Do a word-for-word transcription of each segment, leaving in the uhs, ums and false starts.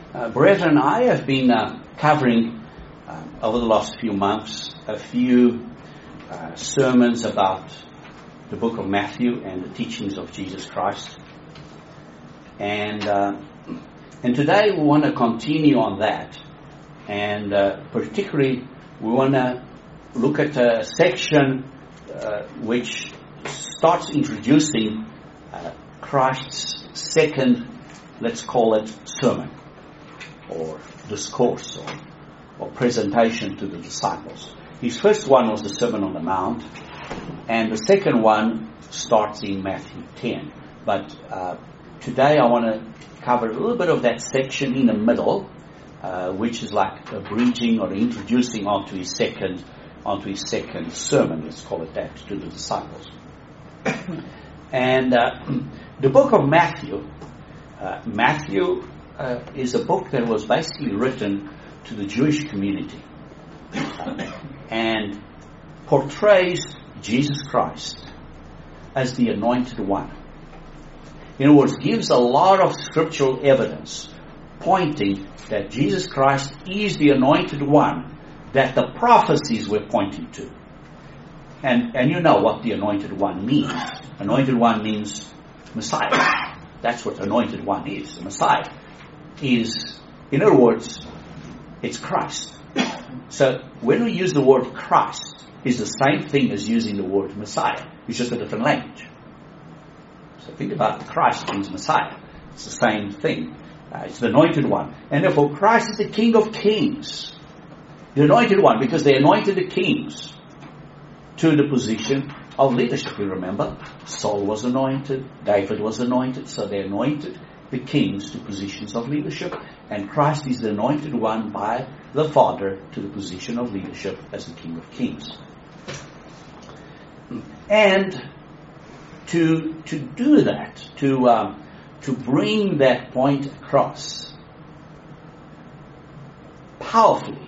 Uh, brethren, I have been uh, covering uh, over the last few months a few uh, sermons about the book of Matthew and the teachings of Jesus Christ. And uh, and today we want to continue on that. And uh, particularly we want to look at a section uh, which starts introducing uh, Christ's second, let's call it, sermon, or discourse, or, or presentation to the disciples. His first one was the Sermon on the Mount, and the second one starts in Matthew ten. But uh, today I want to cover a little bit of that section in the middle, uh, which is like a bridging or introducing onto his second, onto his second sermon, let's call it that, to the disciples. And uh, the book of Matthew, uh, Matthew uh, is a book that was basically written to the Jewish community uh, and portrays Jesus Christ as the anointed one. In other words, gives a lot of scriptural evidence pointing that Jesus Christ is the anointed one that the prophecies were pointing to. And and you know what the anointed one means. Anointed one means Messiah. That's what anointed one is. The Messiah is, in other words, it's Christ. So when we use the word Christ, it's the same thing as using the word Messiah. It's just a different language. So think about Christ means Messiah. It's the same thing. Uh, it's the anointed one. And therefore Christ is the King of Kings. The anointed one, because they anointed the kings to the position of leadership. You remember, Saul was anointed, David was anointed, so they anointed the kings to positions of leadership, and Christ is the anointed one by the Father to the position of leadership as the King of Kings. And to to do that, to um, to bring that point across powerfully,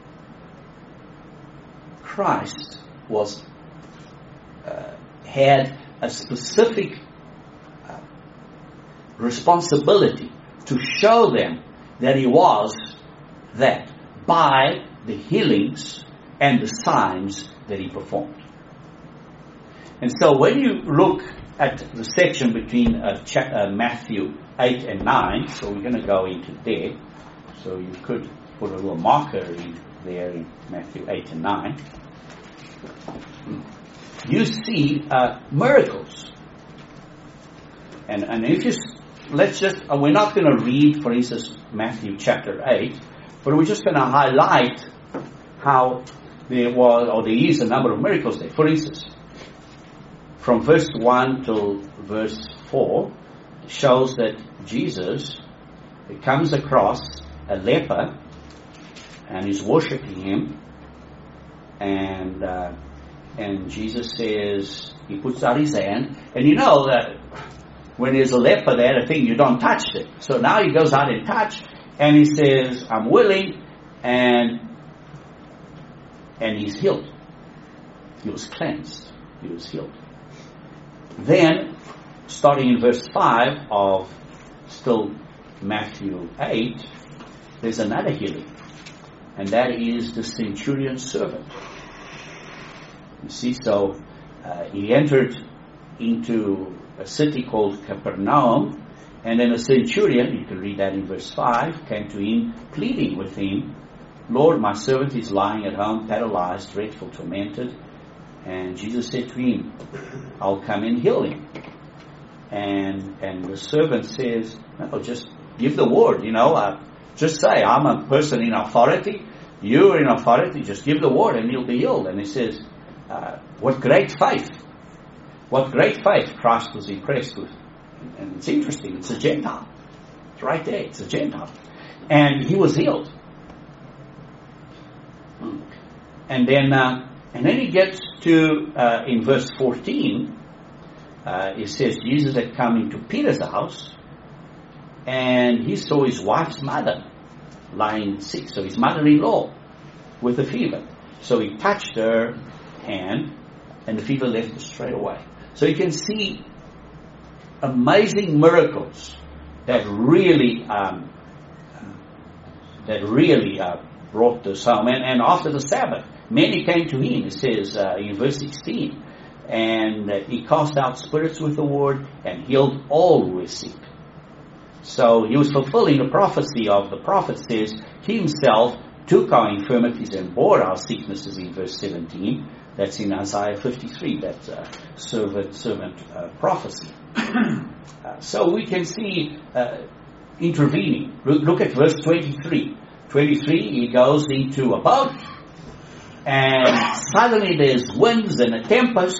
Christ was uh, had a specific uh, responsibility to show them that he was that by the healings and the signs that he performed. And so when you look at the section between uh, cha- uh, Matthew eight and nine, so we're going to go into there, so you could put a little marker in there in Matthew eight and nine. You see uh, miracles. And and if you, let's just, uh, we're not going to read, for instance, Matthew chapter eight, but we're just going to highlight how there was, or there is a number of miracles there. For instance, from verse one till verse four, shows that Jesus comes across a leper and is worshipping him. And uh, and Jesus says, he puts out his hand, and you know that when there's a leper there, the thing, you don't touch it. So now he goes out and touch, and he says, I'm willing, and and he's healed. He was cleansed. He was healed. Then, starting in verse five of still Matthew eight, there's another healing. And that is the centurion's servant. You see, so uh, he entered into a city called Capernaum, and then a centurion, you can read that in verse five, came to him, pleading with him, Lord, my servant is lying at home, paralyzed, dreadful, tormented. And Jesus said to him, I'll come and heal him. And and the servant says, no, just give the word, you know, uh, just say, I'm a person in authority, you're in authority, just give the word and you'll be healed. And he says, uh, what great faith. What great faith Christ was impressed with. And it's interesting, it's a Gentile. It's right there, it's a Gentile. And he was healed. And then uh, and then he gets to, uh, in verse fourteen, uh, it says Jesus had come into Peter's house, and he saw his wife's mother lying sick, so his mother-in-law with a fever. So he touched her hand, and the fever left her straight away. So you can see amazing miracles that really um, that really uh, brought this home. And, and after the Sabbath, many came to him, it says uh, in verse sixteen. And uh, he cast out spirits with the word and healed all who were sick. So he was fulfilling the prophecy of the prophet, says, he himself took our infirmities and bore our sicknesses in verse seventeen. That's in Isaiah fifty-three, that uh, servant, servant uh, prophecy. uh, so we can see uh, intervening. Look, look at verse twenty-three. twenty-three, he goes into a boat, and suddenly there's winds and a tempest,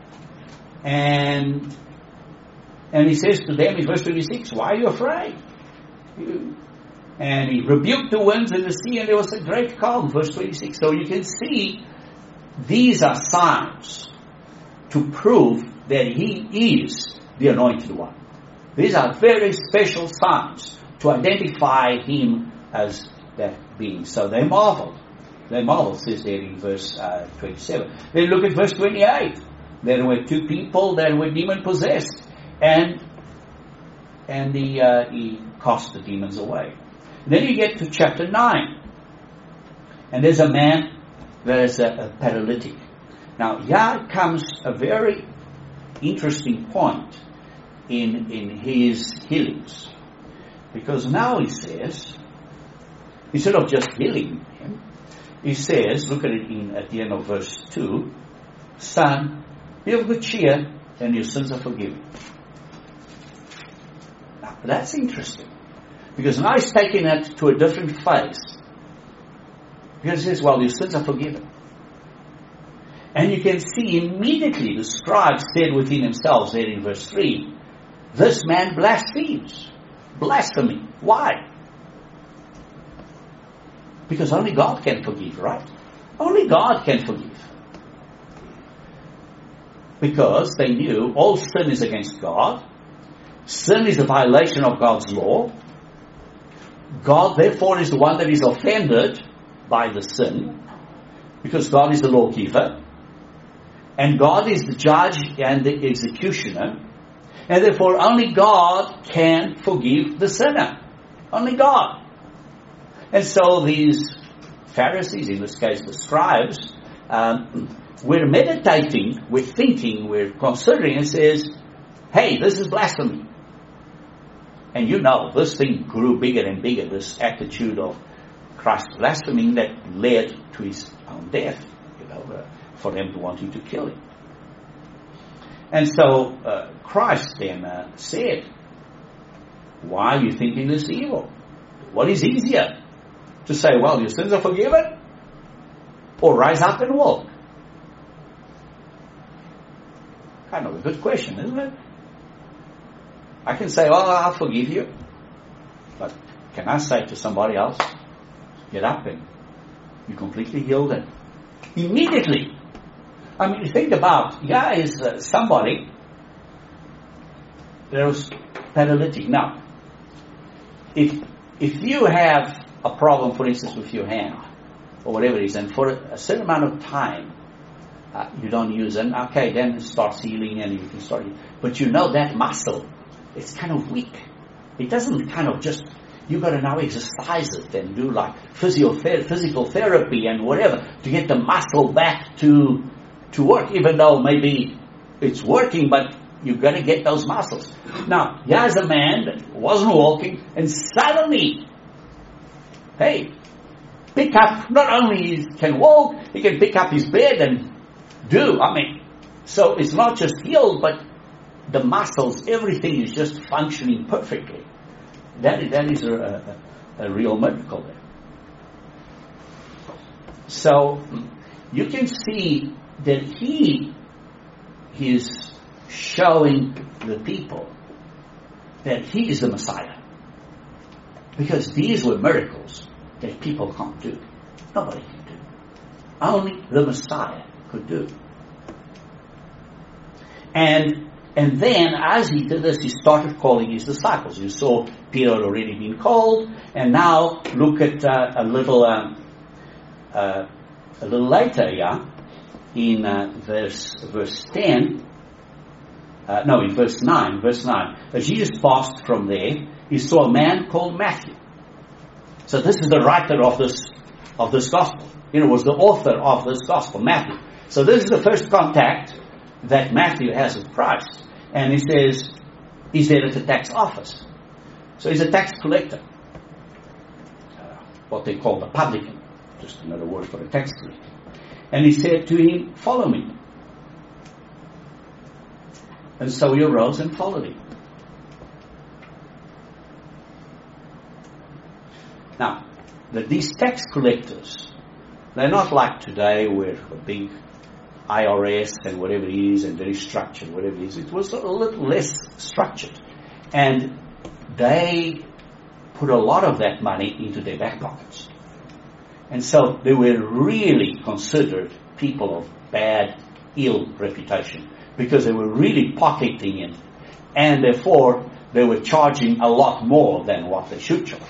and and he says to them in verse twenty-six, why are you afraid? You, and he rebuked the winds and the sea, and there was a great calm, verse twenty-six. So you can see these are signs to prove that he is the Anointed One. These are very special signs to identify him as that being. So they marveled. They marveled, says there in verse uh, twenty-seven. Then look at verse twenty-eight. There were two people that were demon-possessed. And and he, uh, he cast the demons away. Then you get to chapter nine. And there's a man that is a, a paralytic. Now, here comes a very interesting point in, in his healings. Because now he says, instead of just healing him, he says, look at it in, at the end of verse two, son, be of good cheer, and your sins are forgiven. Now, that's interesting. Because now he's taking it to a different phase. Because he says, well, your sins are forgiven. And you can see immediately the scribes said within themselves, there in verse three, this man blasphemes. Blasphemy. Why? Because only God can forgive, right? Only God can forgive. Because they knew all sin is against God. Sin is a violation of God's law. God, therefore, is the one that is offended by the sin. Because God is the lawgiver. And God is the judge and the executioner. And therefore, only God can forgive the sinner. Only God. And so these Pharisees, in this case the scribes, um, we're meditating, we're thinking, we're considering, and says, hey, this is blasphemy. And you know, this thing grew bigger and bigger, this attitude of Christ blaspheming that led to his own death, you know, uh, for them to wanting to kill him. And so uh, Christ then uh, said, why are you thinking this evil? What is easier? To say, well, your sins are forgiven? Or rise up and walk? Kind of a good question, isn't it? I can say, well, I'll forgive you. But can I say to somebody else, get up and you're completely healed? And immediately. I mean, think about, yeah, is uh, somebody that was paralytic. Now, if if you have a problem, for instance, with your hand, or whatever it is, and for a certain amount of time, uh, you don't use it, okay, then it starts healing and you can start, but you know that muscle, it's kind of weak. It doesn't kind of just, you've got to now exercise it and do like physio- physical therapy and whatever to get the muscle back to to work, even though maybe it's working, but you've got to get those muscles. Now, here's a man that wasn't walking, and suddenly, hey, pick up, not only he can walk, he can pick up his bed and do, I mean, so it's not just healed, but the muscles, everything is just functioning perfectly. That, that is a, a, a real miracle there. So, you can see that he is showing the people that he is the Messiah. Because these were miracles that people can't do. Nobody can do. Only the Messiah could do. And and then as he did this, he started calling his disciples. You saw Peter had already been called, and now look at uh, a little um, uh, a little later, yeah, in uh, verse verse ten. Uh, no, in verse nine. Verse nine. As Jesus passed from there, he saw a man called Matthew So this is the writer of this of this gospel. You know, was the author of this gospel, Matthew. So this is the first contact that Matthew has with Christ. And he says, he's there at the tax office. So he's a tax collector. Uh, what they call the publican. Just another word for a tax collector. And he said to him, follow me. And so he arose and followed him. Now, that these tax collectors, they're not like today where a big I R S and whatever it is and very structured, whatever it is. It was a little less structured. And they put a lot of that money into their back pockets. And so they were really considered people of bad, ill reputation because they were really pocketing it. And therefore, they were charging a lot more than what they should charge.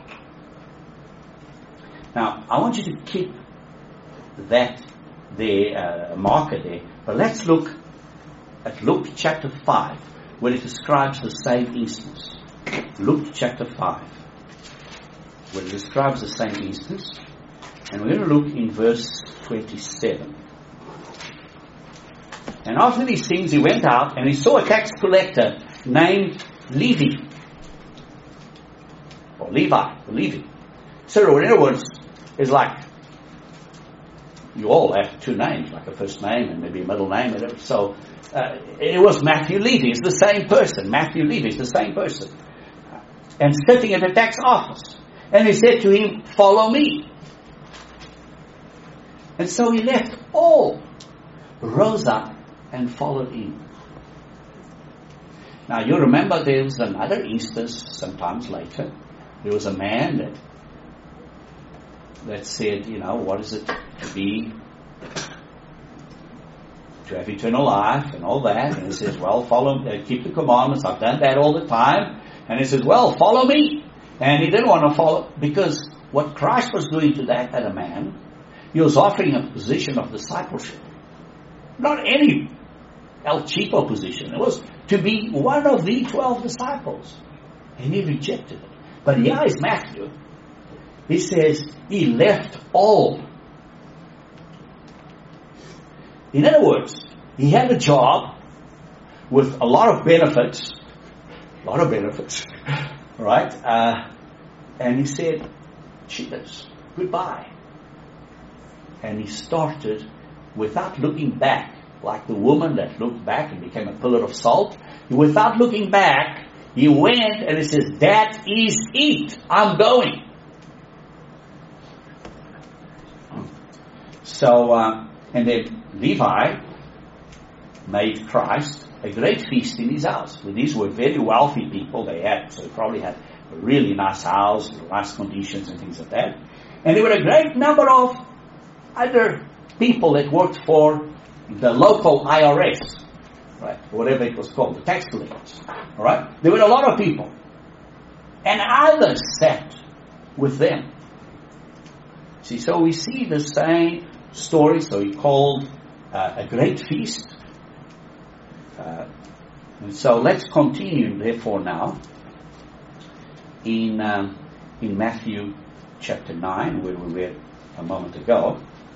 Now, I want you to keep that there, uh, marker there. But let's look at Luke chapter five, where it describes the same instance. Luke chapter five, where it describes the same instance. And we're going to look in verse twenty-seven. And after these things he went out and he saw a tax collector named Levi. Or Levi, or Levi. So in other words, it's like you all have two names, like a first name and maybe a middle name. So uh, it was Matthew Levi. It's the same person. Matthew Levi is the same person. And sitting at the tax office. And he said to him, follow me. And so he left all, rose up and followed him. Now you remember there was another instance sometimes later. There was a man that that said, you know, what is it to be, to have eternal life and all that. And he says, well, follow, uh, keep the commandments. I've done that all the time. And he says, well, follow me. And he didn't want to follow, because what Christ was doing to that other man, he was offering a position of discipleship. Not any El Cheapo position. It was to be one of the twelve disciples. And he rejected it. But here is Matthew. He says he left all. In other words, he had a job with a lot of benefits. A lot of benefits. Right? Uh, and he said, cheers, goodbye. And he started without looking back, like the woman that looked back and became a pillar of salt. Without looking back, he went and he says, that is it. I'm going. So, uh, and then Levi made Christ a great feast in his house. So these were very wealthy people. They had, so they probably had a really nice house, nice conditions and things like that. And there were a great number of other people that worked for the local I R S, right? Whatever it was called, the tax collectors. All right? There were a lot of people. And others sat with them. See, so we see the same story. So he called uh, a great feast. Uh, and so let's continue, therefore, now in um, in Matthew chapter nine, where we were a moment ago.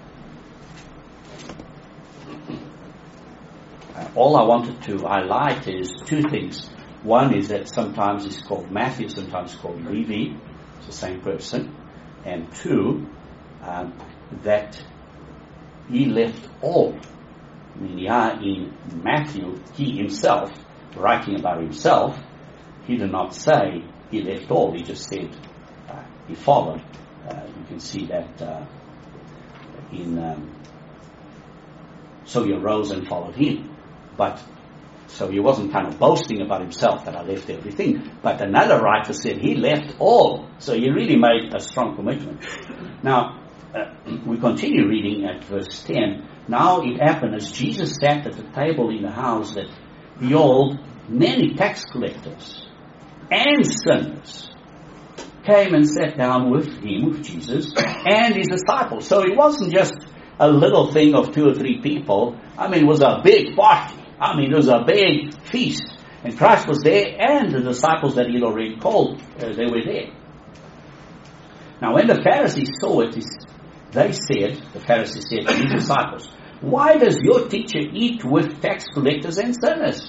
Uh, all I wanted to highlight is two things. One is that sometimes it's called Matthew, sometimes it's called Levi. It's the same person. And two, um, that he left all. I mean, yeah, in Matthew, he himself, writing about himself, he did not say he left all. He just said uh, he followed. Uh, you can see that uh, in... Um, so he arose and followed him. But, so he wasn't kind of boasting about himself that I left everything. But another writer said he left all. So he really made a strong commitment. Now, uh, we continue reading at verse ten. Now it happened as Jesus sat at the table in the house that, behold, many tax collectors and sinners came and sat down with him, with Jesus, and his disciples. So it wasn't just a little thing of two or three people. I mean, it was a big party. I mean, it was a big feast. And Christ was there, and the disciples that he had already called, uh, they were there. Now when the Pharisees saw it, they said, the Pharisees said to his disciples, "Why does your teacher eat with tax collectors and sinners?"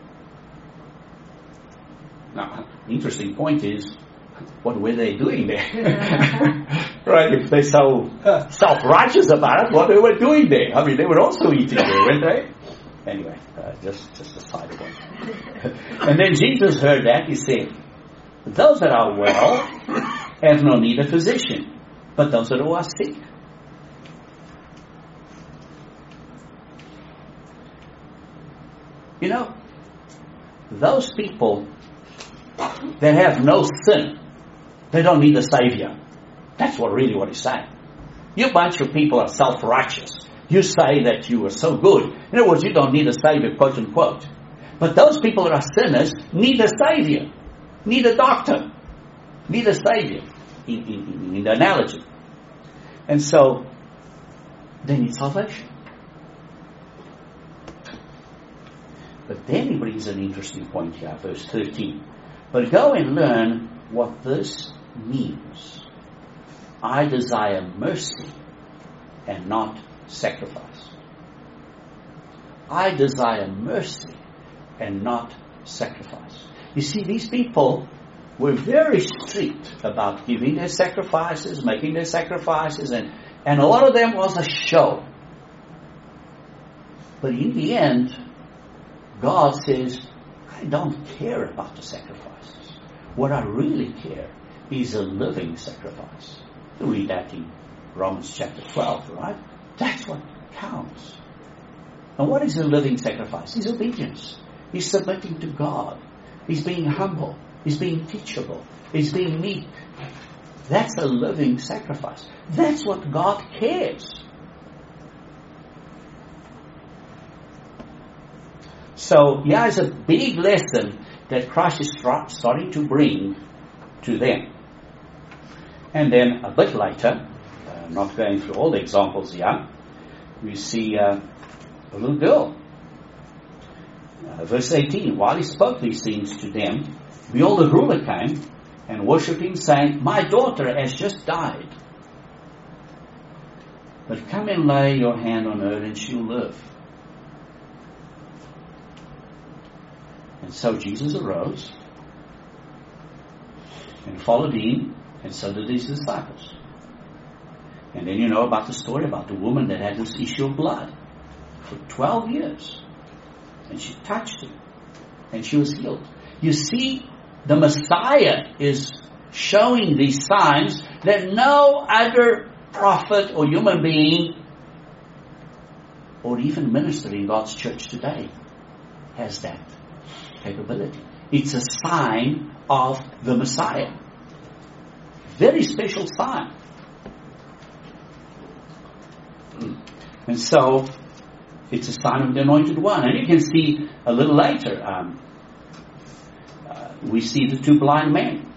Now, interesting point is, what were they doing there? Right, if they're so self-righteous about it, what they were doing there? I mean, they were also eating there, weren't they? Anyway, uh, just, just a side point. And then Jesus heard that, he said, "Those that are well have no need of physician, but those that are sick." You know, those people that have no sin, they don't need a savior. That's what really what he's saying. You bunch of people are self-righteous. You say that you are so good. In other words, you don't need a savior, quote unquote. But those people that are sinners need a savior, need a doctor, need a savior, in, in, in the analogy. And so, they need salvation. But then he brings an interesting point here, verse thirteen. "But go and learn what this means. I desire mercy and not sacrifice." I desire mercy and not sacrifice. You see, these people were very strict about giving their sacrifices, making their sacrifices, and, and a lot of them was a show. But in the end, God says, "I don't care about the sacrifices. What I really care is a living sacrifice." You read that in Romans chapter twelve, right? That's what counts. And what is a living sacrifice? It's obedience. He's submitting to God. He's being humble. He's being teachable. He's being meek. That's a living sacrifice. That's what God cares. So, yeah, it's a big lesson that Christ is starting to bring to them. And then a bit later, uh, not going through all the examples here, we see uh, a little girl. Uh, verse eighteen, "While he spoke these things to them, behold, the ruler came and worshipped him, saying, 'My daughter has just died. But come and lay your hand on her and she'll live.' And so Jesus arose and followed him, and so did his disciples. And then you know about the story about the woman that had this issue of blood for twelve years. And she touched him, and she was healed. You see, the Messiah is showing these signs that no other prophet or human being or even minister in God's church today has that capability. It's a sign of the Messiah. Very special sign. And so, it's a sign of the Anointed One. And you can see a little later, um, uh, we see the two blind men.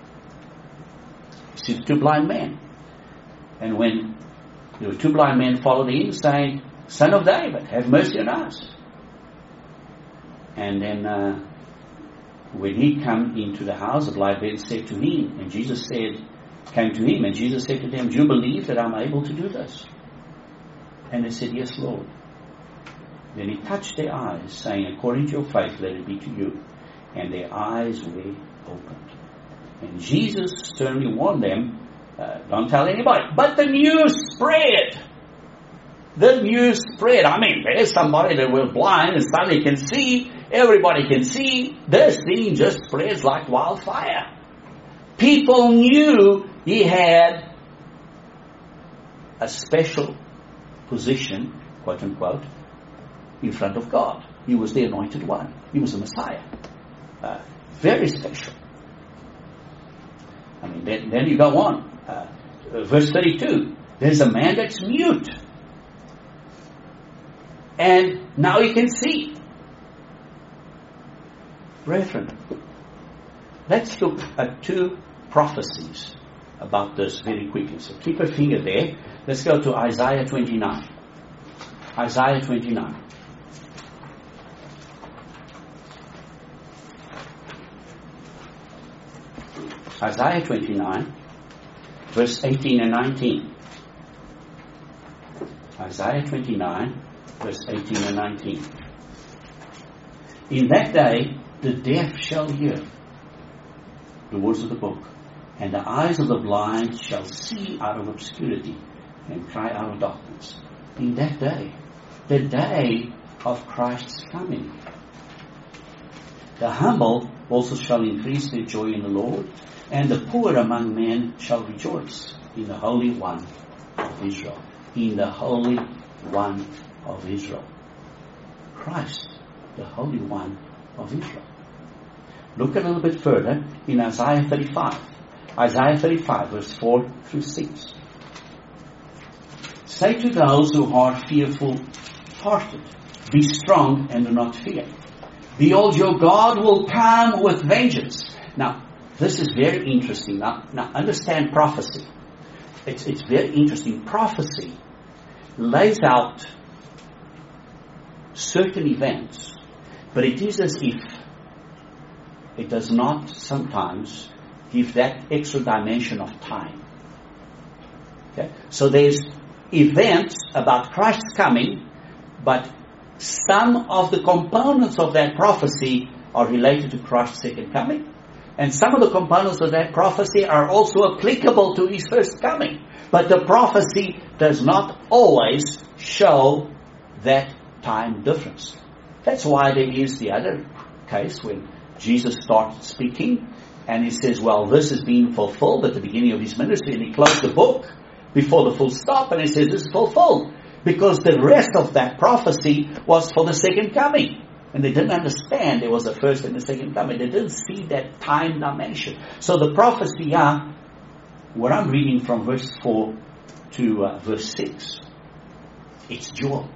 We see the two blind men. And when the two blind men followed him, saying, "Son of David, have mercy on us." And then uh, when he came into the house, the blind men said to him, and Jesus said, came to him, and Jesus said to them, "Do you believe that I'm able to do this?" And they said, "Yes, Lord." Then he touched their eyes, saying, "According to your faith, let it be to you." And their eyes were opened. And Jesus sternly warned them, uh, don't tell anybody. But the news spread. The news spread. I mean, there's somebody that was blind and suddenly can see. Everybody can see. This thing just spreads like wildfire. People knew he had a special position, quote unquote, in front of God. He was the Anointed One. He was the Messiah. Uh, very special. I mean, then, then you go on. Uh, verse thirty-two. There's a man that's mute. And now he can see. Brethren, let's look at two prophecies about this very quickly. So keep a finger there. Let's go to Isaiah twenty-nine. Isaiah twenty-nine. Isaiah twenty-nine. verse eighteen and nineteen. Isaiah twenty-nine, verse eighteen and nineteen. In that day, the deaf shall hear the words of the book, and the eyes of the blind shall see out of obscurity and cry out of darkness. In that day, the day of Christ's coming. The humble also shall increase their joy in the Lord, and the poor among men shall rejoice in the Holy One of Israel. In the Holy One of Israel. Christ, the Holy One of Israel. Look a little bit further in Isaiah thirty-five. Isaiah thirty-five, verse four through six. Say to those who are fearful-hearted, be strong and do not fear. Behold, your God will come with vengeance. Now, this is very interesting. Now, now understand prophecy. It's, it's very interesting. Prophecy lays out certain events, but it is as if it does not sometimes give that extra dimension of time. Okay? So there's events about Christ's coming, but some of the components of that prophecy are related to Christ's second coming. And some of the components of that prophecy are also applicable to His first coming. But the prophecy does not always show that time difference. That's why there is the other case when Jesus started speaking and He says, well, this is being fulfilled at the beginning of His ministry. And He closed the book before the full stop and He says, this is fulfilled. Because the rest of that prophecy was for the second coming. And they didn't understand there was a first and a second coming. They didn't see that time dimension. So the prophecy, yeah, what I'm reading from verse four to uh, verse six, it's dual.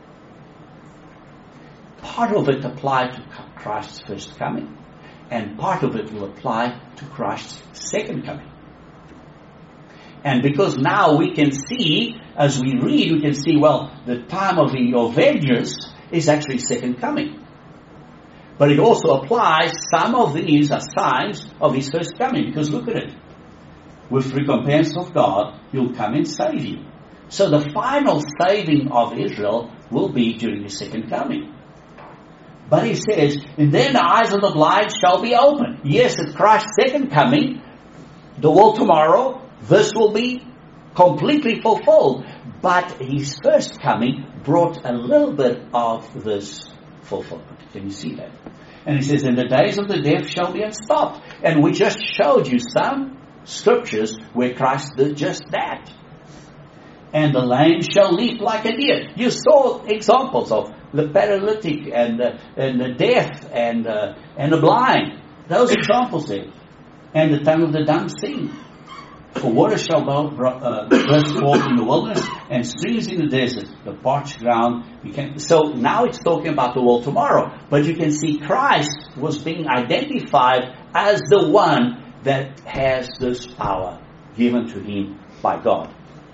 Part of it applied to Christ's first coming, and part of it will apply to Christ's second coming. And because now we can see, as we read, we can see, well, the time of the Avengers is actually second coming. But it also applies, some of these are signs of His first coming. Because look at it. With recompense of God, He'll come and save you. So the final saving of Israel will be during His second coming. But He says, and then the eyes of the blind shall be opened. Yes, at Christ's second coming, the world tomorrow, this will be completely fulfilled. But His first coming brought a little bit of this fulfillment. Can you see that? And He says, and the days of the deaf shall be unstopped. And we just showed you some scriptures where Christ did just that. And the lame shall leap like a deer. You saw examples of the paralytic and the, and the deaf and, uh, and the blind. Those examples there. And the tongue of the dumb sing. For water shall uh, burst forth in the wilderness and streams in the desert, the parched ground. You can, so now it's talking about the world tomorrow. But you can see Christ was being identified as the one that has this power given to Him by God.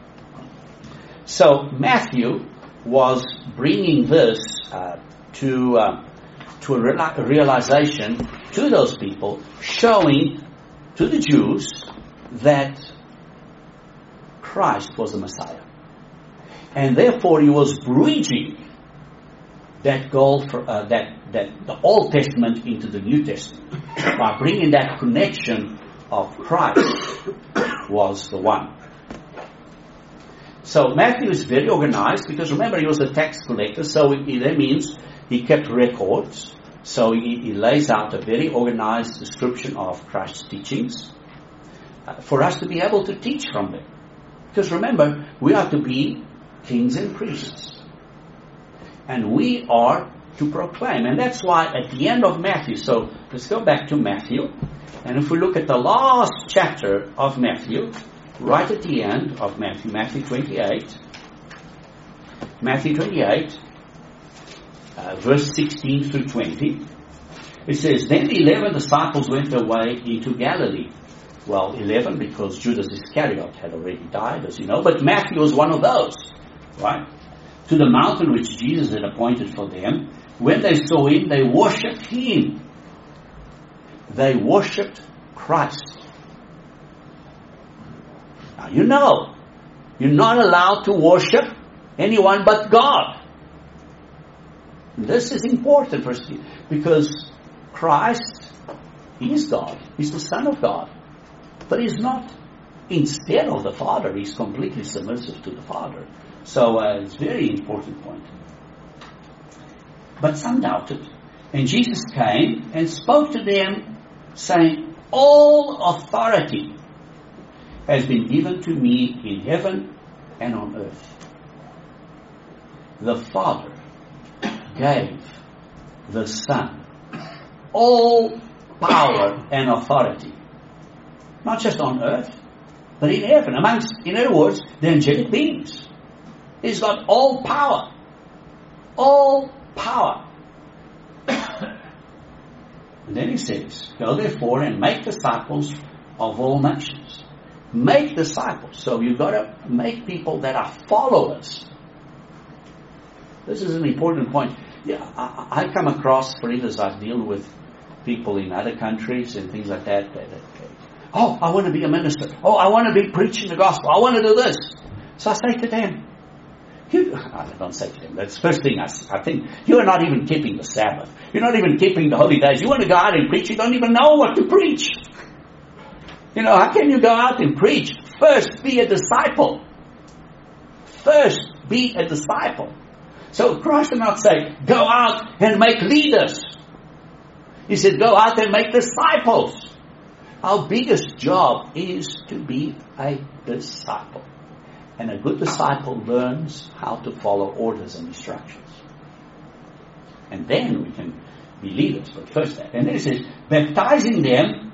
So Matthew was bringing this uh, to uh, to a reali- realization to those people, showing to the Jews that Christ was the Messiah. And therefore He was bridging that goal for, uh, that, that the Old Testament into the New Testament. By bringing that connection of Christ was the one. So Matthew is very organized because remember he was a tax collector, so it, that means he kept records. So he, he lays out a very organized description of Christ's teachings for us to be able to teach from them. Because remember, we are to be kings and priests. And we are to proclaim. And that's why at the end of Matthew, so let's go back to Matthew. And if we look at the last chapter of Matthew, right at the end of Matthew, Matthew twenty-eight, Matthew twenty-eight, uh, verse sixteen through twenty, it says, then the eleven disciples went away into Galilee. Well, eleven because Judas Iscariot had already died, as you know. But Matthew was one of those, right? To the mountain which Jesus had appointed for them. When they saw Him, they worshipped Him. They worshipped Christ. Now you know, you're not allowed to worship anyone but God. This is important for us because Christ, He is God. He's the Son of God. But He's not instead of the Father. He's completely submissive to the Father. So uh, it's a very important point. But some doubted. And Jesus came and spoke to them, saying, all authority has been given to me in heaven and on earth. The Father gave the Son all power and authority. Not just on earth, but in heaven. Amongst, in other words, the angelic beings. He's got all power. All power. And then he says, go therefore and make disciples of all nations. Make disciples. So you've got to make people that are followers. This is an important point. Yeah, I, I come across, for instance, I deal with people in other countries and things like that. that, that oh, I want to be a minister. Oh, I want to be preaching the gospel. I want to do this. So I say to them, you, I don't say to them, that's the first thing I, I think, you are not even keeping the Sabbath. You're not even keeping the holy days. You want to go out and preach, you don't even know what to preach. You know, how can you go out and preach? First, be a disciple. First, be a disciple. So Christ did not say, go out and make leaders. He said, go out and make disciples. Our biggest job is to be a disciple. And a good disciple learns how to follow orders and instructions. And then we can be leaders. But first that. And then it says, baptizing them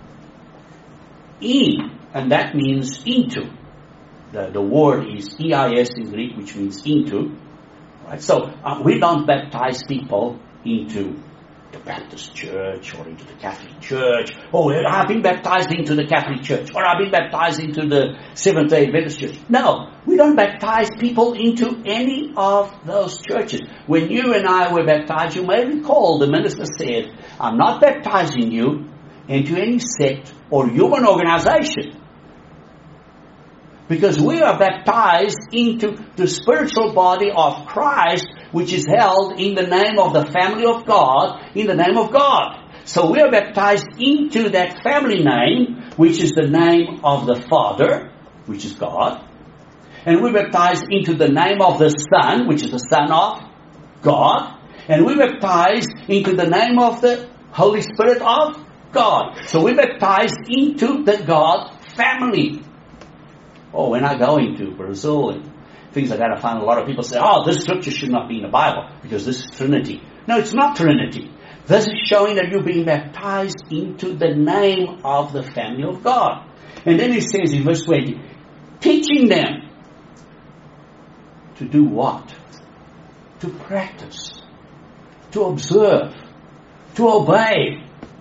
in, and that means into. The, the word is E I S in Greek, which means into. Right? So uh, we don't baptize people into the Baptist Church or into the Catholic Church. Oh, I've been baptized into the Catholic Church, or I've been baptized into the Seventh-day Adventist Church. No, we don't baptize people into any of those churches. When you and I were baptized, you may recall the minister said, I'm not baptizing you into any sect or human organization. Because we are baptized into the spiritual body of Christ, which is held in the name of the family of God, in the name of God. So we are baptized into that family name, which is the name of the Father, which is God. And we're baptized into the name of the Son, which is the Son of God. And we're baptized into the name of the Holy Spirit of God. So we're baptized into the God family. Oh, when I go into Brazil and things like that, I find a lot of people say, oh, this scripture should not be in the Bible because this is Trinity. No, it's not Trinity. This is showing that you're being baptized into the name of the family of God. And then he says in verse twenty, teaching them to do what? To practice, to observe, to obey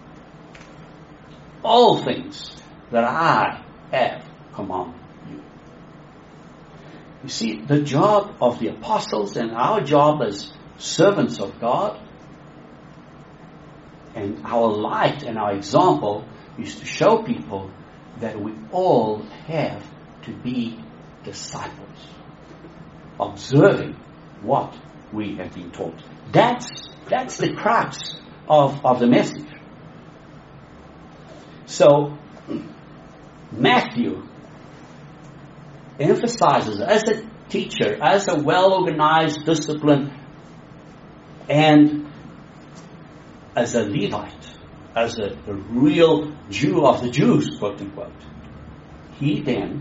all things that I have commanded. You see, the job of the apostles and our job as servants of God and our light and our example is to show people that we all have to be disciples, observing what we have been taught. That's, that's the crux of, of the message. So, Matthew emphasizes, as a teacher, as a well-organized, disciplined, and as a Levite, as a, a real Jew of the Jews, quote unquote, he then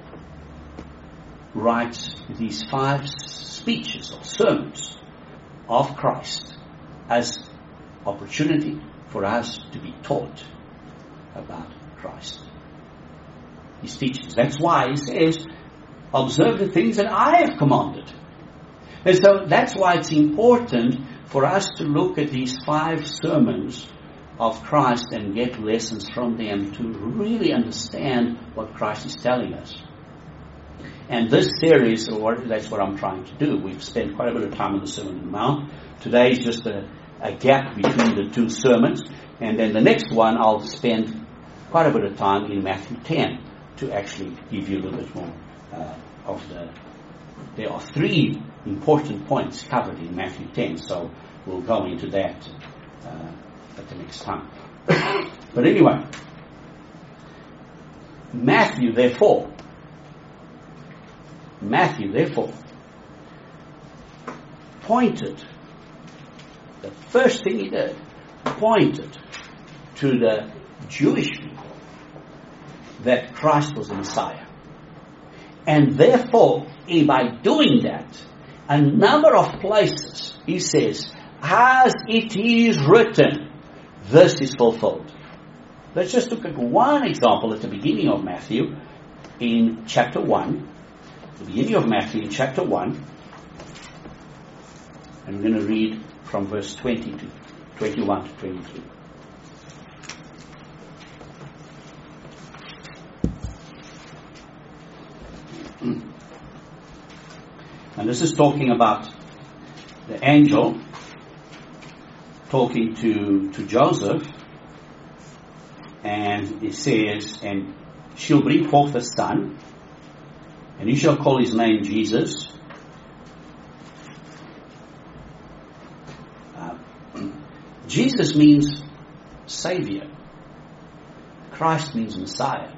writes these five speeches or sermons of Christ as opportunity for us to be taught about Christ. His teachings. That's why he says, observe the things that I have commanded. And so that's why it's important for us to look at these five sermons of Christ and get lessons from them to really understand what Christ is telling us. And this series, or that's what I'm trying to do. We've spent quite a bit of time on the Sermon on the Mount. Today is just a, a gap between the two sermons. And then the next one I'll spend quite a bit of time in Matthew ten. to actually give you a little bit more uh, of the... There are three important points covered in Matthew ten, so we'll go into that uh, at the next time. But anyway, Matthew, therefore, Matthew, therefore, pointed, the first thing he did, pointed to the Jewish people that Christ was the Messiah. And therefore, by doing that, a number of places, he says, as it is written, this is fulfilled. Let's just look at one example at the beginning of Matthew, in chapter one. The beginning of Matthew in chapter one. And I'm going to read from verse twenty to twenty-one to twenty-three. And this is talking about the angel talking to, to Joseph. And it says, and she'll bring forth a son, and he shall call his name Jesus. Uh, Jesus means Savior. Christ means Messiah.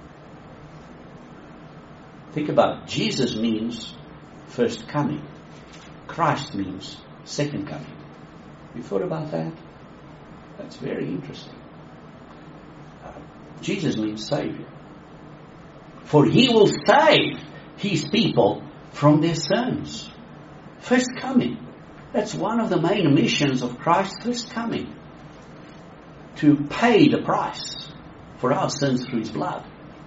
Think about it. Jesus means first coming. Christ means second coming. You thought about that? That's very interesting. Uh, Jesus means Savior. For he will save his people from their sins. First coming. That's one of the main missions of Christ's first coming. To pay the price for our sins through his blood.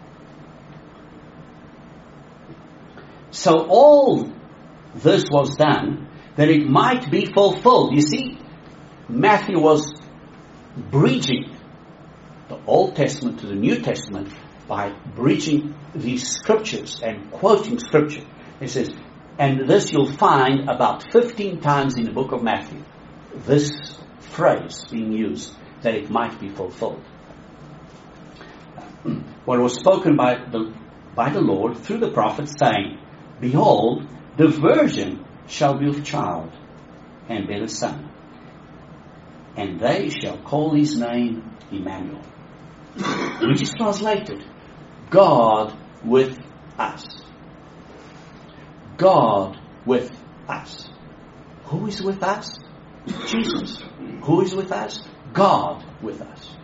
So all this was done that it might be fulfilled. You see, Matthew was bridging the Old Testament to the New Testament by bridging these scriptures and quoting scripture. He says, and this you'll find about fifteen times in the book of Matthew, this phrase being used, that it might be fulfilled. What was spoken by the, by the Lord through the prophet, saying, behold, the virgin shall be with child, and bear a son, and they shall call his name Emmanuel, which is translated, God with us. God with us. Who is with us? Jesus. Who is with us? God with us.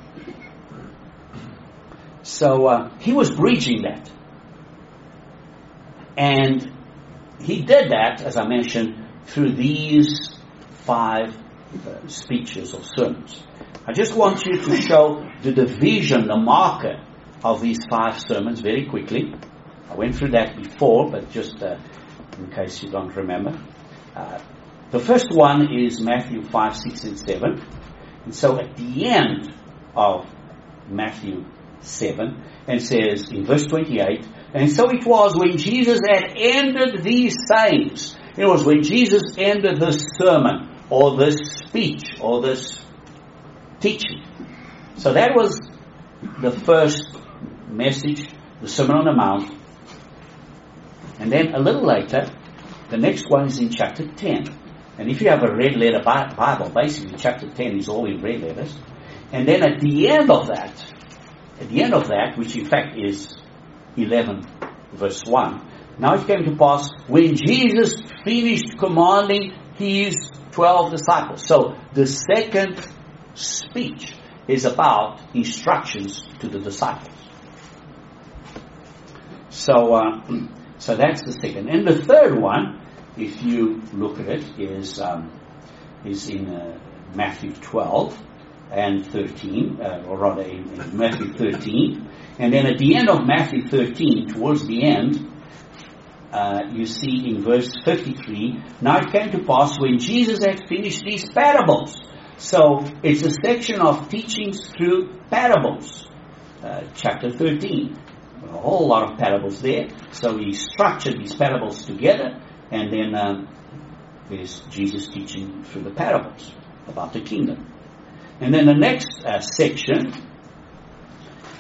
So uh, he was bridging that. And he did that, as I mentioned, through these five uh, speeches or sermons. I just want you to show the division, the marker of these five sermons very quickly. I went through that before, but just uh, in case you don't remember. Uh, the first one is Matthew five, six, and seven. And so at the end of Matthew seven, and says in verse twenty-eight, and so it was when Jesus had ended these sayings. It was when Jesus ended this sermon, or this speech, or this teaching. So that was the first message, the Sermon on the Mount. And then a little later, the next one is in chapter ten. And if you have a red letter Bible, basically chapter ten is all in red letters. And then at the end of that, at the end of that, which in fact is eleven verse one, now it came to pass when Jesus finished commanding his twelve disciples. So the second speech is about instructions to the disciples. So, uh, so that's the second. And the third one, if you look at it, is um, is in uh, Matthew twelve and thirteen, uh, or rather in, in Matthew thirteen. And then at the end of Matthew thirteen, towards the end, uh, you see in verse fifty-three, now it came to pass when Jesus had finished these parables. So it's a section of teachings through parables, uh, chapter thirteen. A whole lot of parables there. So he structured these parables together, and then um, there's Jesus teaching through the parables about the kingdom. And then the next uh, section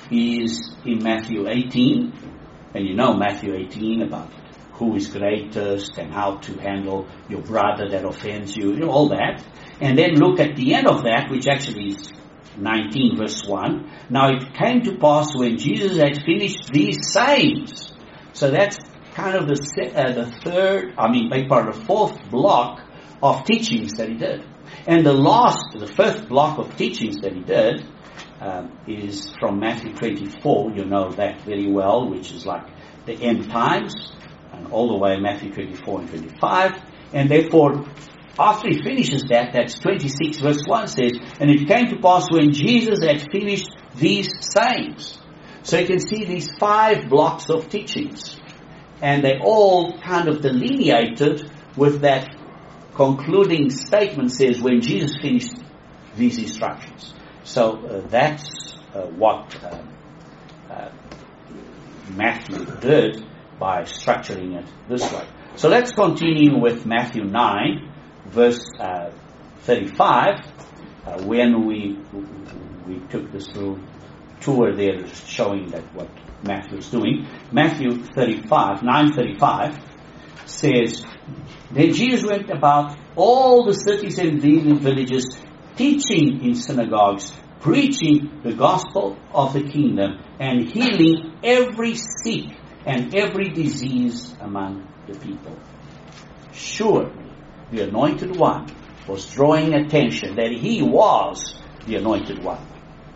is in Matthew eighteen. And you know Matthew eighteen about who is greatest and how to handle your brother that offends you, you know, all that. And then look at the end of that, which actually is nineteen verse one. Now it came to pass when Jesus had finished these sayings. So that's kind of the, uh, the third, I mean, big part of the fourth block of teachings that he did. And the last, the fifth block of teachings that he did um, is from Matthew twenty-four. You know that very well, which is like the end times, and all the way Matthew twenty-four and twenty-five. And therefore, after he finishes that, that's twenty-six verse one says, and it came to pass when Jesus had finished these sayings. So you can see these five blocks of teachings. And they all kind of delineated with that concluding statement says, when Jesus finished these instructions. So uh, that's uh, what uh, uh, Matthew did by structuring it this way. So let's continue with Matthew nine, verse uh, thirty-five, uh, when we we took this little tour there showing that what Matthew is doing. Matthew thirty-five, nine thirty-five says, then Jesus went about all the cities and villages, teaching in synagogues, preaching the gospel of the kingdom, and healing every sick and every disease among the people. Surely the Anointed One was drawing attention that he was the Anointed One.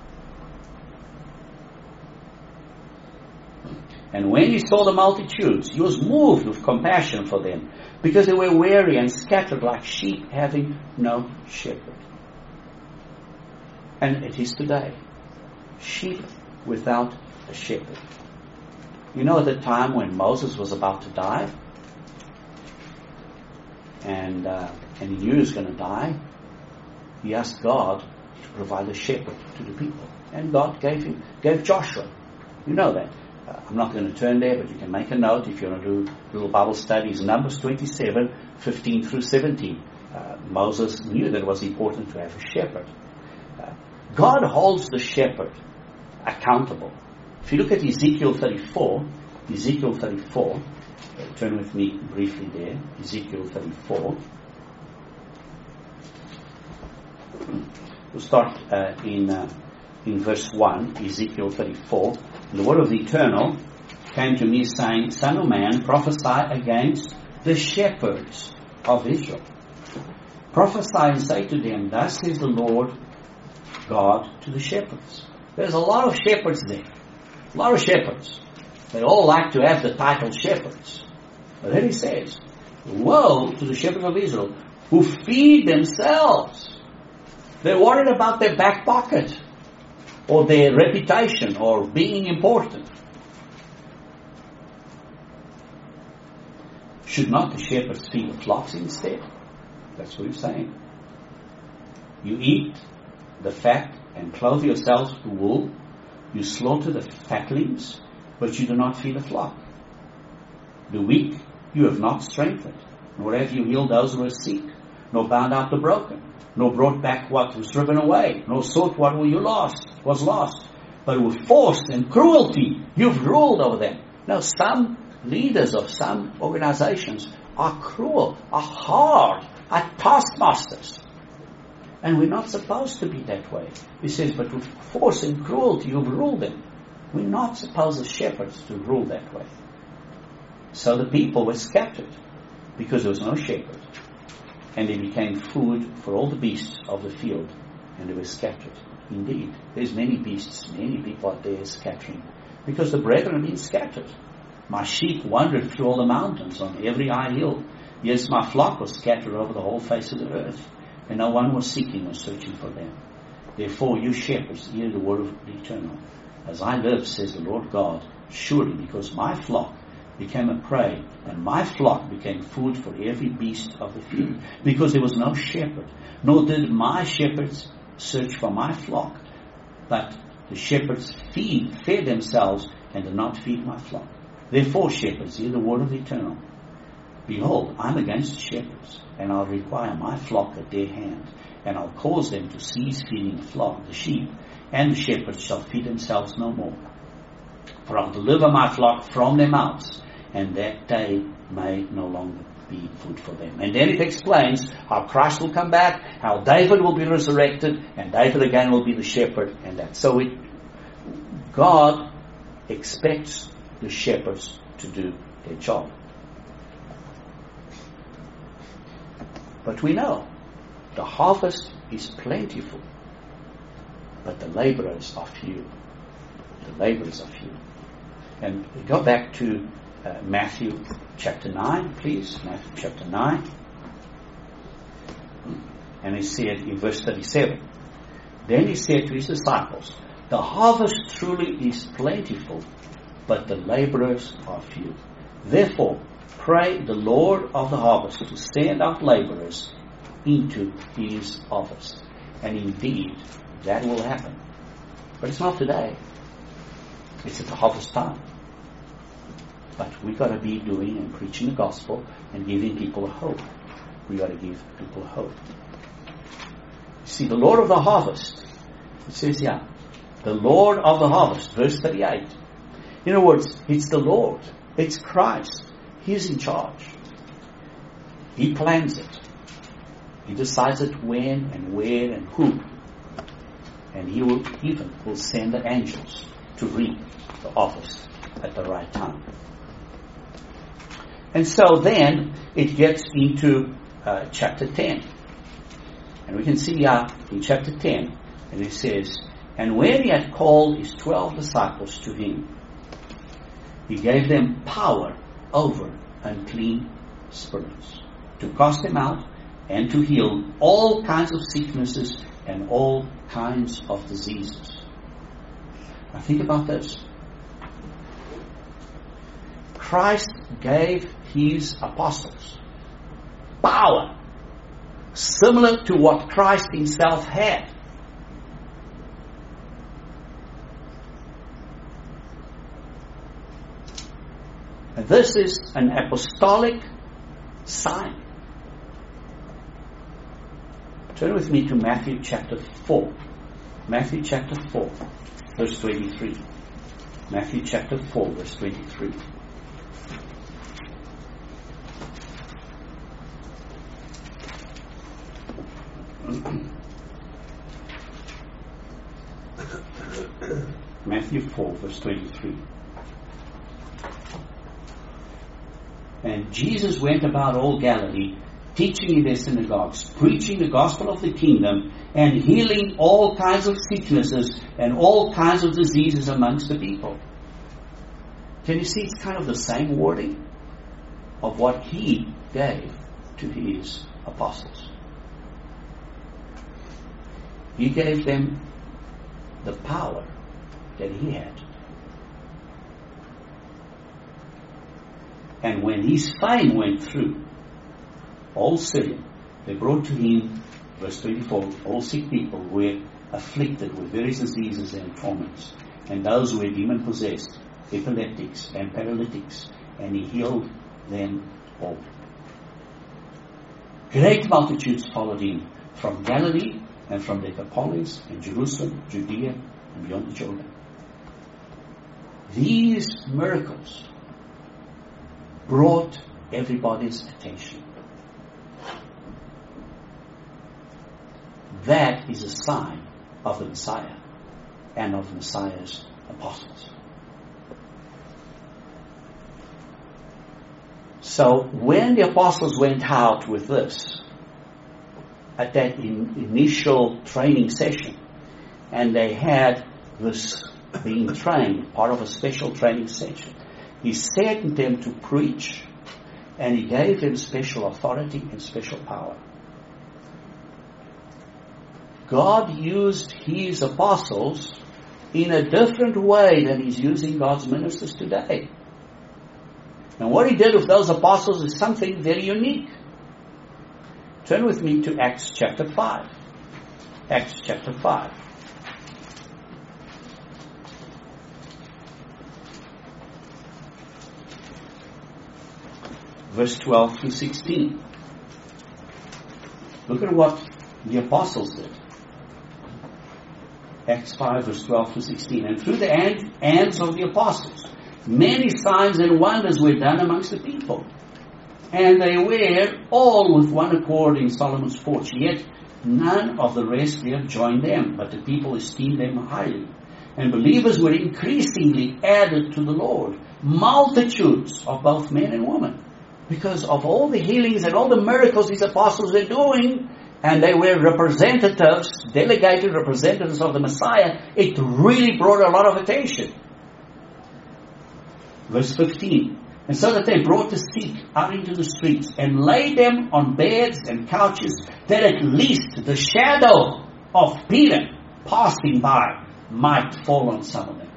And when he saw the multitudes, he was moved with compassion for them, because they were weary and scattered like sheep having no shepherd. And it is today. Sheep without a shepherd. You know, at the time when Moses was about to die, and uh, and he knew he was going to die, he asked God to provide a shepherd to the people. And God gave him, gave Joshua. You know that. Uh, I'm not going to turn there, but you can make a note if you want to do little Bible studies. Numbers twenty-seven, fifteen through seventeen. Uh, Moses knew that it was important to have a shepherd. Uh, God holds the shepherd accountable. If you look at Ezekiel thirty-four, Ezekiel thirty-four, uh, turn with me briefly there, Ezekiel thirty-four. We'll start uh, in uh, in verse one, Ezekiel thirty-four. The word of the Eternal came to me saying, Son of man, prophesy against the shepherds of Israel. Prophesy and say to them, thus says the Lord God to the shepherds. There's a lot of shepherds there. A lot of shepherds. They all like to have the title shepherds. But then he says, woe to the shepherds of Israel who feed themselves. They're worried about their back pocket, or their reputation, or being important. Should not the shepherds feed the flocks instead? That's what he's saying. You eat the fat and clothe yourselves with wool. You slaughter the fatlings, but you do not feed the flock. The weak you have not strengthened, nor have you healed those who are sick, nor bound out the broken, nor brought back what was driven away, nor sought what you lost, was lost. But with force and cruelty, you've ruled over them. Now, some leaders of some organizations are cruel, are hard, are taskmasters. And we're not supposed to be that way. He says, but with force and cruelty, you've ruled them. We're not supposed as shepherds to rule that way. So the people were scattered because there was no shepherd. And they became food for all the beasts of the field, and they were scattered. Indeed, there's many beasts, many people out there scattering, because the brethren have been scattered. My sheep wandered through all the mountains on every high hill. Yes, my flock was scattered over the whole face of the earth, and no one was seeking or searching for them. Therefore, you shepherds, hear the word of the Eternal. As I live, says the Lord God, surely because my flock became a prey, and my flock became food for every beast of the field, because there was no shepherd, nor did my shepherds search for my flock, but the shepherds feed, fed themselves, and did not feed my flock. Therefore, shepherds, hear the word of the Eternal. Behold, I'm against the shepherds, and I'll require my flock at their hand, and I'll cause them to cease feeding the flock, the sheep, and the shepherds shall feed themselves no more. For I'll deliver my flock from their mouths, and that day may no longer be food for them. And then it explains how Christ will come back, how David will be resurrected, and David again will be the shepherd, and that. So it, God expects the shepherds to do their job. But we know the harvest is plentiful, but the laborers are few. The laborers are few. And we go back to uh, Matthew chapter nine, please. Matthew chapter nine. And he said in verse thirty-seven, then he said to his disciples, the harvest truly is plentiful, but the laborers are few. Therefore, pray the Lord of the harvest to send out laborers into his harvest. And indeed, that will happen. But it's not today. It's at the harvest time. But we've got to be doing and preaching the gospel and giving people hope. We've got to give people hope. You see, the Lord of the harvest, it says here, the Lord of the harvest, verse thirty-eight. In other words, it's the Lord. It's Christ. He's in charge. He plans it. He decides it when and where and who. And he will even will send the angels to reap the harvest at the right time. And so then it gets into uh, chapter ten. And we can see here in chapter ten, and it says, and when he had called his twelve disciples to him, he gave them power over unclean spirits, to cast them out and to heal all kinds of sicknesses and all kinds of diseases. Now think about this. Christ gave his apostles power similar to what Christ himself had. And this is an apostolic sign. Turn with me to Matthew chapter four. Matthew chapter four, verse twenty-three. Matthew chapter four, verse twenty-three. Matthew four, verse twenty-three. And Jesus went about all Galilee, teaching in their synagogues, preaching the gospel of the kingdom, and healing all kinds of sicknesses and all kinds of diseases amongst the people. Can you see it's kind of the same wording of what he gave to his apostles? He gave them the power that he had. And when his fame went through all Syria, they brought to him, verse twenty-four, all sick people who were afflicted with various diseases and torments, and those who were demon-possessed, epileptics and paralytics, and he healed them all. Great multitudes followed him from Galilee and from the Decapolis and Jerusalem, Judea, and beyond the Jordan. These miracles brought everybody's attention. That is a sign of the Messiah and of the Messiah's apostles. So when the apostles went out with this, at that in, initial training session, and they had this being trained, part of a special training session, he said them to preach, and he gave them special authority and special power. God used his apostles in a different way than he's using God's ministers today. And what he did with those apostles is something very unique. Turn with me to Acts chapter five. Acts chapter five. Verse twelve to sixteen. Look at what the apostles did. Acts five, verse twelve to sixteen. And through the hand, hands of the apostles, many signs and wonders were done amongst the people. And they were all with one accord in Solomon's porch. Yet none of the rest there joined them, but the people esteemed them highly. And believers were increasingly added to the Lord, multitudes of both men and women, because of all the healings and all the miracles these apostles were doing, and they were representatives, delegated representatives of the Messiah. It really brought a lot of attention. Verse fifteen. And so that they brought the sick out into the streets and laid them on beds and couches, that at least the shadow of Peter passing by might fall on some of them.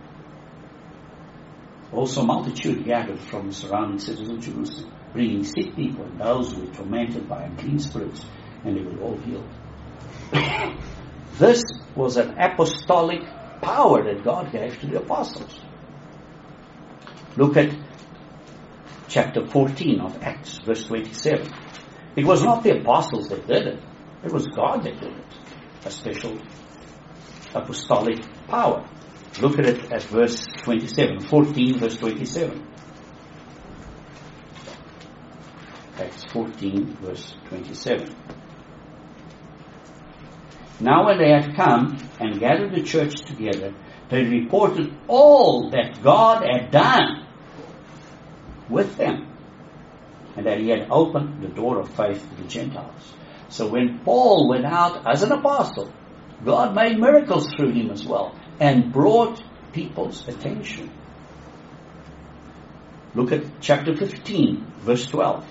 Also multitude gathered from the surrounding cities of Jerusalem, bringing sick people and those who were tormented by unclean spirits, and they were all healed. This was an apostolic power that God gave to the apostles. Look at chapter fourteen of Acts, verse twenty-seven. It was not the apostles that did it. It was God that did it. A special apostolic power. Look at it at verse twenty-seven. fourteen, verse twenty-seven. Acts fourteen, verse twenty-seven. Now when they had come and gathered the church together, they reported all that God had done with them, and that he had opened the door of faith to the Gentiles. So when Paul went out as an apostle, God made miracles through him as well, and brought people's attention. Look at chapter fifteen, verse twelve.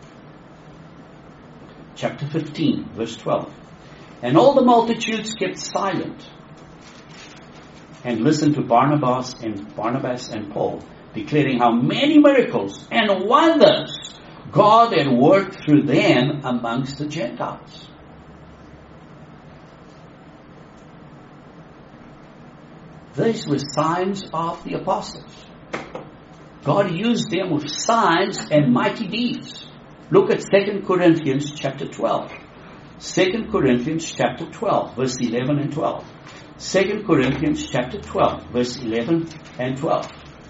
Chapter fifteen, verse twelve. And all the multitudes kept silent and listened to Barnabas and Barnabas and Paul, declaring how many miracles and wonders God had worked through them amongst the Gentiles. These were signs of the apostles. God used them with signs and mighty deeds. Look at Second Corinthians chapter twelve. Second Corinthians chapter twelve, verse eleven and twelve. Second Corinthians chapter twelve, verse eleven and twelve.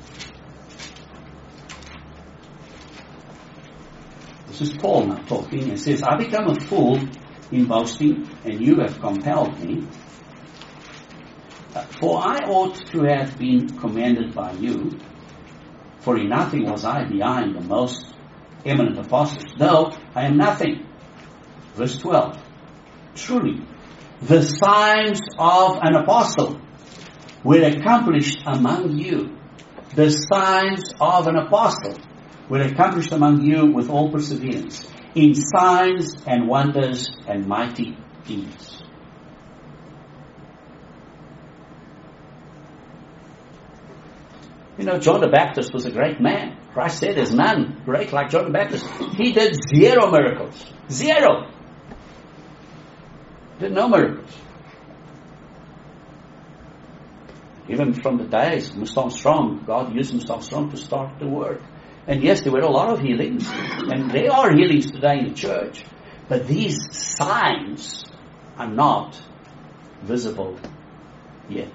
This is Paul now talking, and says, I become a fool in boasting, and you have compelled me. For I ought to have been commended by you, for in nothing was I behind the most eminent apostles, though I am nothing. Verse twelve. Truly, the signs of an apostle were accomplished among you. The signs of an apostle were accomplished among you with all perseverance, in signs and wonders and mighty deeds. You know, John the Baptist was a great man. Christ said there's none great like John the Baptist. He did zero miracles. Zero. Did no miracles. Even from the days of Mister Armstrong, God used Mister Armstrong to start the work. And yes, there were a lot of healings, and there are healings today in the church, but these signs are not visible yet.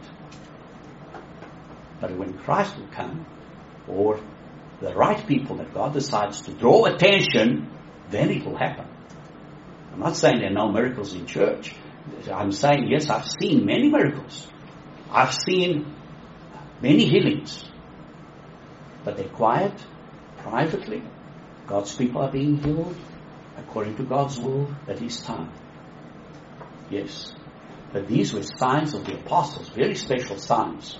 But when Christ will come, or the right people that God decides to draw attention, then it will happen. I'm not saying there are no miracles in church. I'm saying, yes, I've seen many miracles. I've seen many healings. But they're quiet, privately. God's people are being healed according to God's will at His time. Yes. But these were signs of the apostles, very special signs.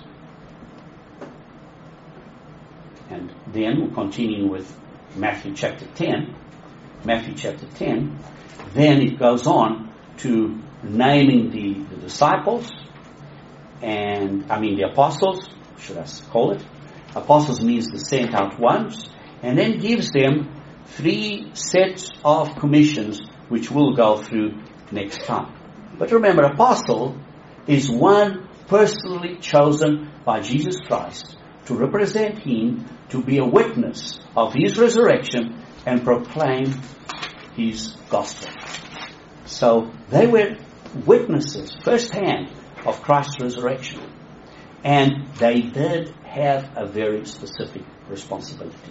And then we'll continue with Matthew chapter ten. Matthew chapter ten. Then it goes on to naming the, the disciples, and I mean the apostles, should I call it? Apostles means the sent out ones, and then gives them three sets of commissions which we'll go through next time. But remember, apostle is one personally chosen by Jesus Christ to represent Him, to be a witness of His resurrection and proclaim His gospel. So they were witnesses firsthand of Christ's resurrection. And they did have a very specific responsibility.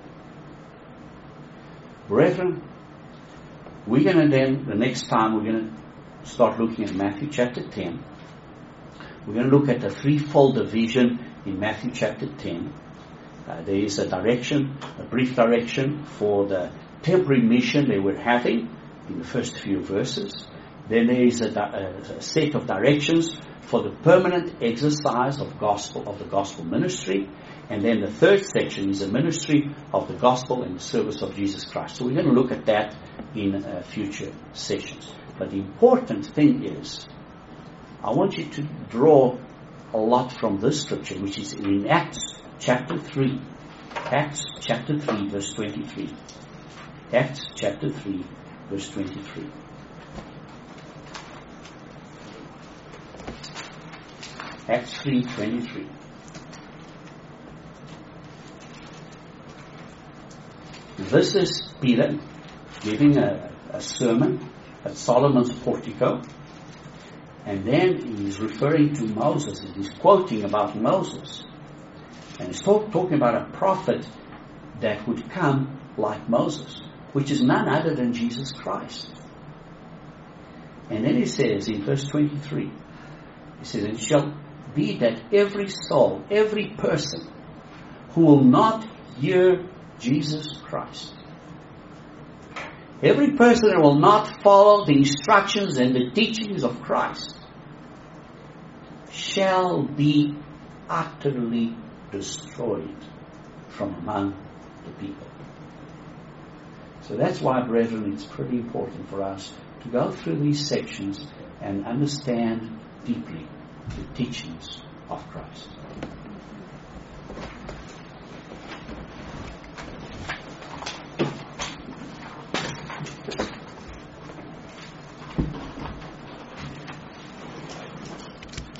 Brethren, we're going to then, the next time, we're going to start looking at Matthew chapter ten. We're going to look at the threefold division in Matthew chapter ten. Uh, there is a direction, a brief direction for the temporary mission they were having in the first few verses. Then there is a, a, a set of directions for the permanent exercise of gospel of the gospel ministry. And then the third section is the ministry of the gospel and the service of Jesus Christ. So we're going to look at that in uh, future sessions. But the important thing is, I want you to draw a lot from this scripture, which is in Acts chapter three. Acts chapter three, verse twenty-three. Acts chapter three, verse twenty-three. Acts three, twenty-three. This is Peter giving a, a sermon at Solomon's portico. And then he's referring to Moses, and he's quoting about Moses. And he's talk, talking about a prophet that would come like Moses, which is none other than Jesus Christ. And then he says in verse twenty-three, he says, "It shall be that every soul, every person who will not hear Jesus Christ, every person that will not follow the instructions and the teachings of Christ, shall be utterly destroyed from among the people." So that's why, brethren, it's pretty important for us to go through these sections and understand deeply the teachings of Christ.